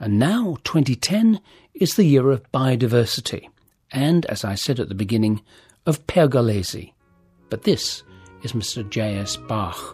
And now, 2010 is the year of biodiversity and, as I said at the beginning, of Pergolesi. But this is Mr. J.S. Bach.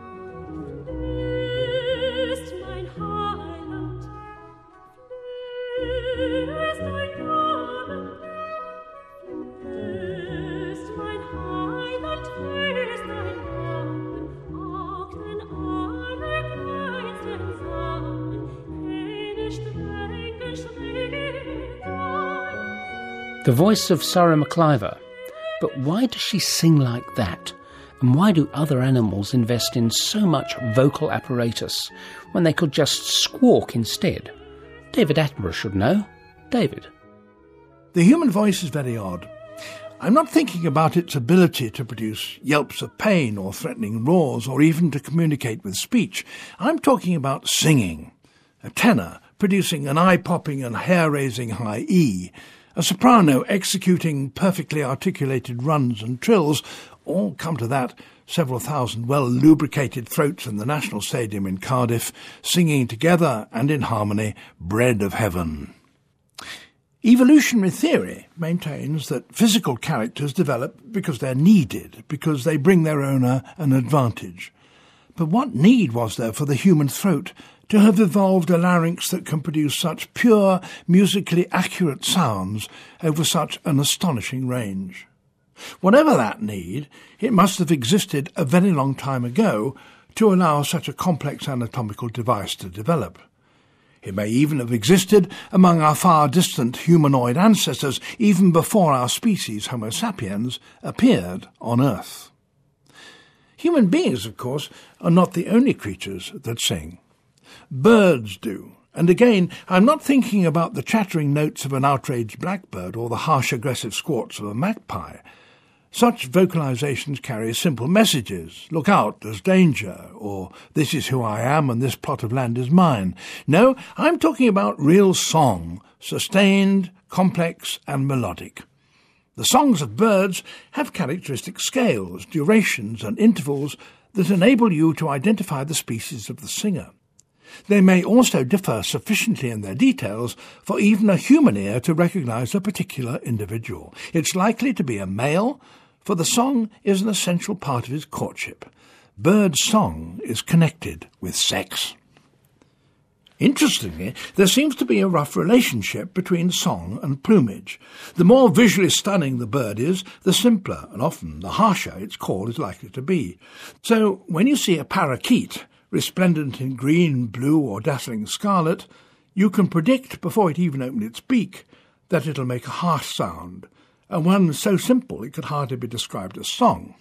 The voice of Sarah McIver. But why does she sing like that? And why do other animals invest in so much vocal apparatus when they could just squawk instead? David Attenborough should know. David. The human voice is very odd. I'm not thinking about its ability to produce yelps of pain or threatening roars or even to communicate with speech. I'm talking about singing. A tenor producing an eye-popping and hair-raising high E, a soprano executing perfectly articulated runs and trills, or, come to that, several thousand well-lubricated throats in the National Stadium in Cardiff, singing together and in harmony, Bread of Heaven. Evolutionary theory maintains that physical characters develop because they're needed, because they bring their owner an advantage. But what need was there for the human throat to have evolved a larynx that can produce such pure, musically accurate sounds over such an astonishing range? Whatever that need, it must have existed a very long time ago to allow such a complex anatomical device to develop. It may even have existed among our far-distant humanoid ancestors even before our species, Homo sapiens, appeared on Earth. Human beings, of course, are not the only creatures that sing. Birds do. And again, I'm not thinking about the chattering notes of an outraged blackbird or the harsh aggressive squawks of a magpie. Such vocalizations carry simple messages. Look out, there's danger, or this is who I am and this plot of land is mine. No, I'm talking about real song, sustained, complex and melodic. The songs of birds have characteristic scales, durations and intervals that enable you to identify the species of the singer. They may also differ sufficiently in their details for even a human ear to recognize a particular individual. It's likely to be a male, for the song is an essential part of his courtship. Bird song is connected with sex. Interestingly, there seems to be a rough relationship between song and plumage. The more visually stunning the bird is, the simpler and often the harsher its call is likely to be. So when you see a parakeet resplendent in green, blue or dazzling scarlet, you can predict before it even opened its beak that it'll make a harsh sound, and one so simple it could hardly be described as song.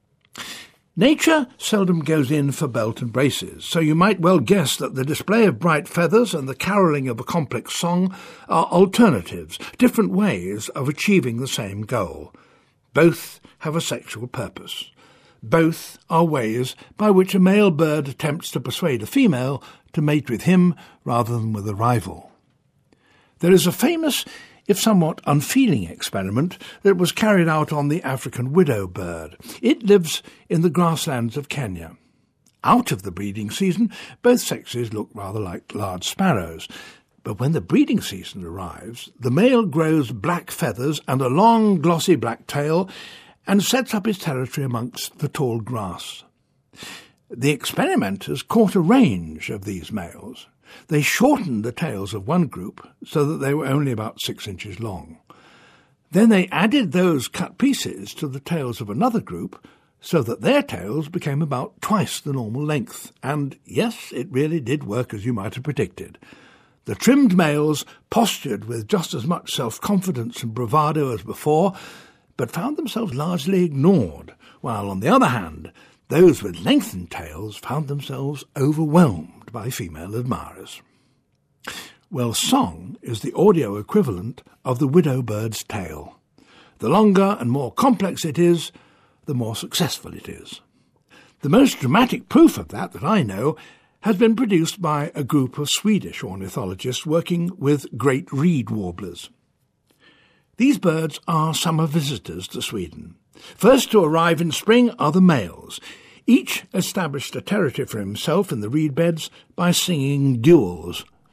Nature seldom goes in for belt and braces, so you might well guess that the display of bright feathers and the carolling of a complex song are alternatives, different ways of achieving the same goal. Both have a sexual purpose. Both are ways by which a male bird attempts to persuade a female to mate with him rather than with a rival. There is a famous, if somewhat unfeeling experiment that was carried out on the African widow bird. It lives in the grasslands of Kenya. Out of the breeding season, both sexes look rather like large sparrows. But when the breeding season arrives, the male grows black feathers and a long, glossy black tail and sets up his territory amongst the tall grass. The experimenters caught a range of these males. They shortened the tails of one group so that they were only about 6 inches long. Then they added those cut pieces to the tails of another group so that their tails became about twice the normal length. And yes, it really did work as you might have predicted. The trimmed males postured with just as much self-confidence and bravado as before, but found themselves largely ignored, while, on the other hand, those with lengthened tails found themselves overwhelmed by female admirers. Well, song is the audio equivalent of the widow bird's tail. The longer and more complex it is, the more successful it is. The most dramatic proof of that I know has been produced by a group of Swedish ornithologists working with great reed warblers. These birds are summer visitors to Sweden. First to arrive in spring are the males. Each established a territory for himself in the reed beds by singing duels.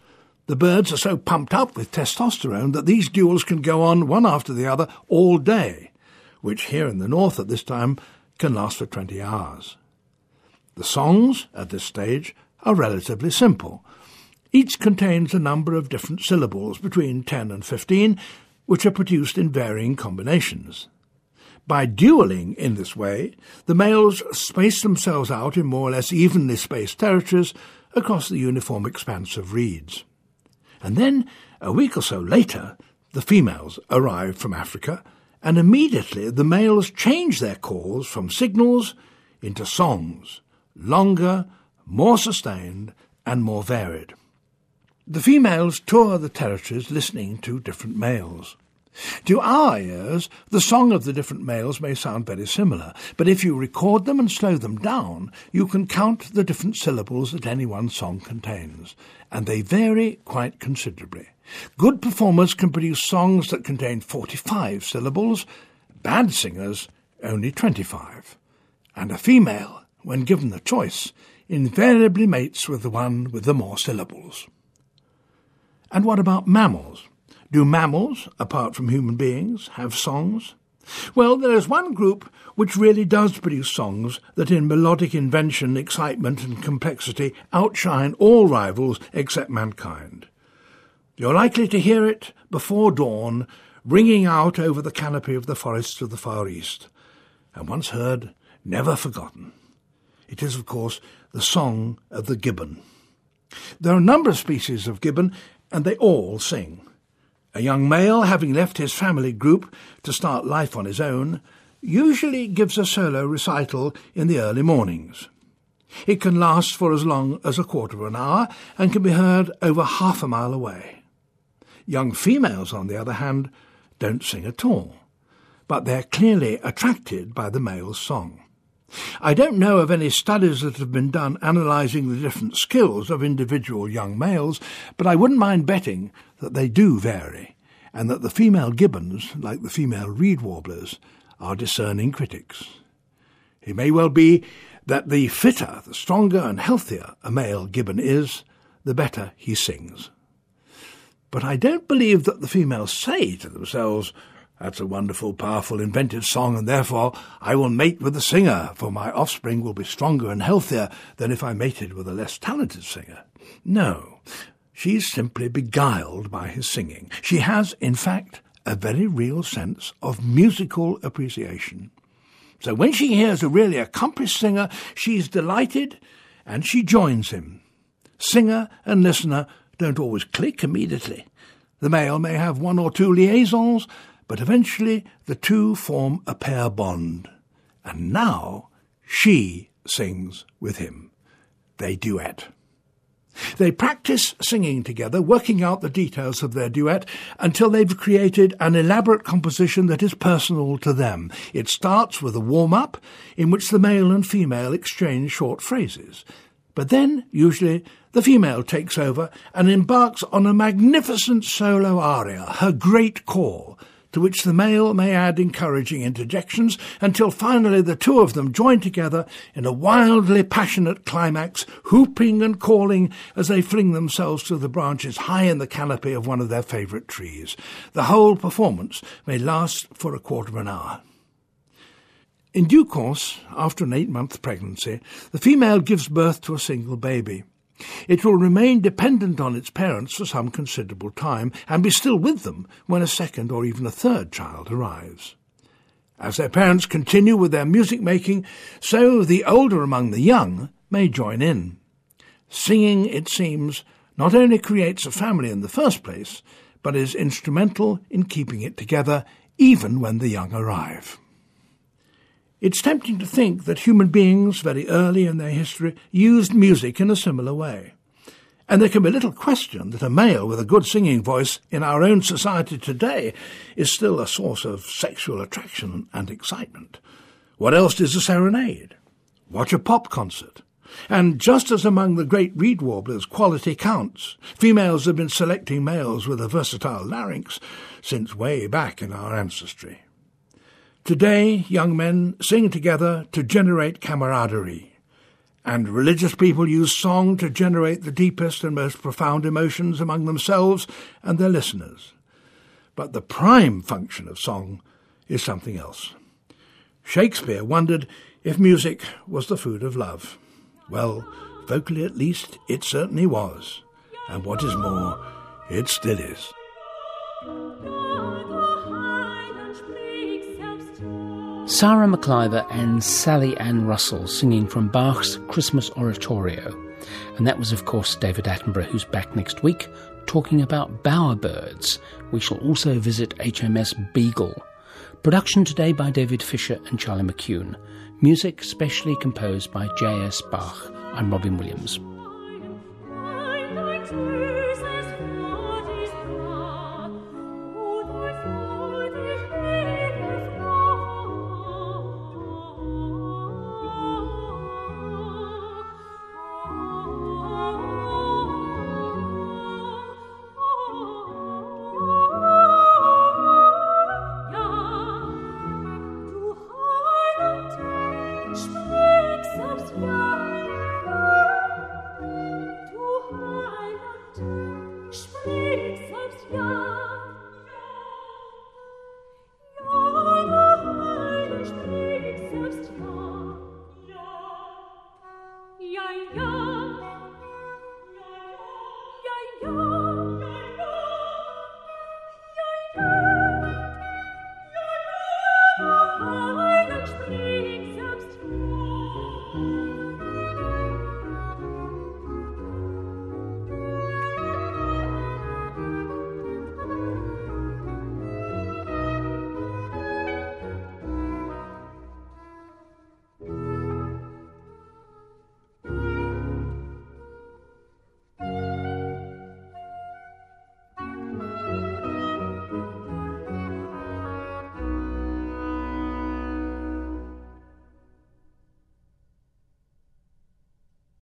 The birds are so pumped up with testosterone that these duels can go on one after the other all day, which here in the north at this time can last for 20 hours. The songs, at this stage, are relatively simple. Each contains a number of different syllables, between 10 and 15, which are produced in varying combinations. By duelling in this way, the males space themselves out in more or less evenly spaced territories across the uniform expanse of reeds. And then, a week or so later, the females arrive from Africa, and immediately the males change their calls from signals into songs, longer, more sustained, and more varied. The females tour the territories listening to different males. To our ears, the song of the different males may sound very similar, but if you record them and slow them down, you can count the different syllables that any one song contains, and they vary quite considerably. Good performers can produce songs that contain 45 syllables, bad singers only 25, and a female, when given the choice, invariably mates with the one with the more syllables. And what about mammals? Do mammals, apart from human beings, have songs? Well, there is one group which really does produce songs that in melodic invention, excitement and complexity outshine all rivals except mankind. You're likely to hear it before dawn, ringing out over the canopy of the forests of the Far East, and once heard, never forgotten. It is, of course, the song of the gibbon. There are a number of species of gibbon, and they all sing. A young male, having left his family group to start life on his own, usually gives a solo recital in the early mornings. It can last for as long as a quarter of an hour and can be heard over half a mile away. Young females, on the other hand, don't sing at all, but they're clearly attracted by the male's song. I don't know of any studies that have been done analysing the different skills of individual young males, but I wouldn't mind betting that they do vary, and that the female gibbons, like the female reed warblers, are discerning critics. It may well be that the fitter, the stronger and healthier a male gibbon is, the better he sings. But I don't believe that the females say to themselves, "That's a wonderful, powerful, inventive song, and therefore I will mate with the singer, for my offspring will be stronger and healthier than if I mated with a less talented singer." No, she's simply beguiled by his singing. She has, in fact, a very real sense of musical appreciation. So when she hears a really accomplished singer, she's delighted and she joins him. Singer and listener don't always click immediately. The male may have one or two liaisons, but eventually the two form a pair bond. And now she sings with him. They duet. They practice singing together, working out the details of their duet until they've created an elaborate composition that is personal to them. It starts with a warm-up in which the male and female exchange short phrases. But then, usually, the female takes over and embarks on a magnificent solo aria, her great call, to which the male may add encouraging interjections until finally the two of them join together in a wildly passionate climax, whooping and calling as they fling themselves to the branches high in the canopy of one of their favourite trees. The whole performance may last for a quarter of an hour. In due course, after an 8-month pregnancy, the female gives birth to a single baby. It will remain dependent on its parents for some considerable time and be still with them when a second or even a third child arrives. As their parents continue with their music-making, so the older among the young may join in. Singing, it seems, not only creates a family in the first place, but is instrumental in keeping it together even when the young arrive. It's tempting to think that human beings, very early in their history, used music in a similar way. And there can be little question that a male with a good singing voice in our own society today is still a source of sexual attraction and excitement. What else is a serenade? Watch a pop concert. And just as among the great reed warblers quality counts, females have been selecting males with a versatile larynx since way back in our ancestry. Today, young men sing together to generate camaraderie, And religious people use song to generate the deepest and most profound emotions among themselves and their listeners. But the prime function of song is something else. Shakespeare wondered if music was the food of love. Well, vocally at least, it certainly was. And what is more, it still is. Sarah McIver and Sally Ann Russell singing from Bach's Christmas Oratorio. And that was, of course, David Attenborough, who's back next week, talking about bowerbirds. We shall also visit HMS Beagle. Production today by David Fisher and Charlie McCune. Music specially composed by J.S. Bach. I'm Robin Williams.